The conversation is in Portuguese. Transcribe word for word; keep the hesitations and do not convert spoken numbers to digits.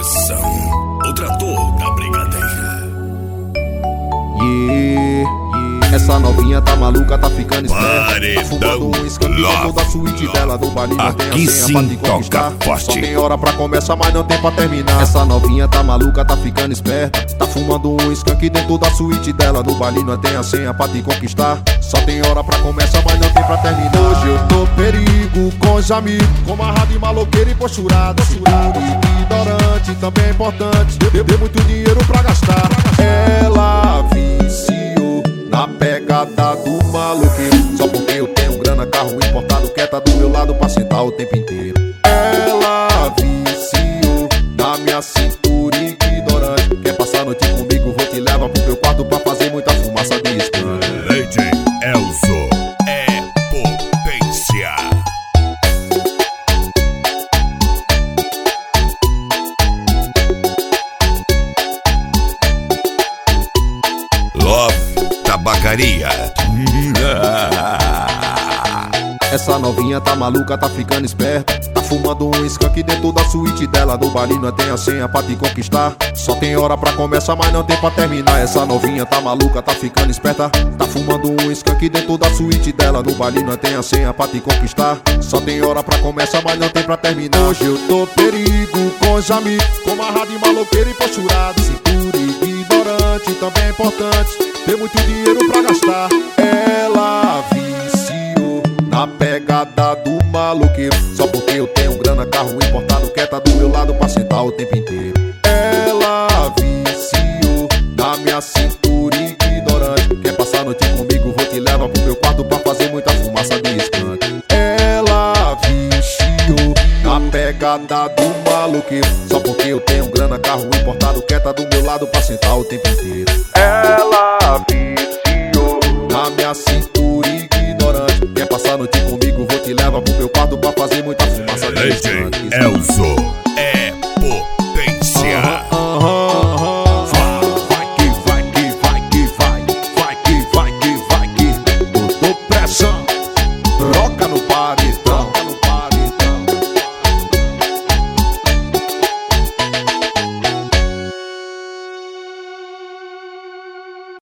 Atenção, o trator da brigadeira. Yeah, yeah. Essa novinha tá maluca, tá ficando esperta. Tá fumando um skunk dentro da suíte dela. No baile não tem a senha pra te conquistar. Só tem hora pra começar, mas não tem pra terminar. Essa novinha tá maluca, tá ficando esperta. Tá fumando um skunk dentro da suíte dela. No baile não tem a senha pra te conquistar. Só tem hora pra começar, mas não tem pra terminar. Hoje eu tô perigo com os amigos, com uma rádio maloqueira e posturada. Seguro e ignorante, também é importante. Deu, deu muito dinheiro pra gastar. Ela viciou na pegada do maloqueiro. Só porque eu tenho grana, carro importado, quer tá do meu lado pra sentar o tempo inteiro. Ela viciou na minha cintura ignorante. Quer passar a noite comigo, vou te levar pro meu quarto pra fazer muita fumaça de skunk. Lady Elzo é potência. Love Tabacaria. Essa novinha tá maluca, tá ficando esperta. Tá fumando um skunk dentro da suíte dela. No baile não tem a senha pra te conquistar. Só tem hora pra começar, mas não tem pra terminar. Essa novinha tá maluca, tá ficando esperta. Tá fumando um skunk dentro da suíte dela. No baile não tem a senha pra te conquistar. Só tem hora pra começar, mas não tem pra terminar. Hoje eu tô perigo com os amigos, com uma rádio maloqueira e posturada. Cintura ignorante, também é importante. Tem muito dinheiro pra gastar. Ela viciou na pegada do maloqueiro. Só porque eu tenho grana, carro importado, quer tá do meu lado pra sentar o tempo inteiro. Ela viciou na minha cintura ignorante. Quer passar a noite comigo, vou te levar pro meu quarto pra fazer muita fumaça de skunk. Ela viciou na pegada do maloqueiro. Só porque eu tenho grana, carro importado, quer tá do meu lado pra sentar o tempo inteiro. Ela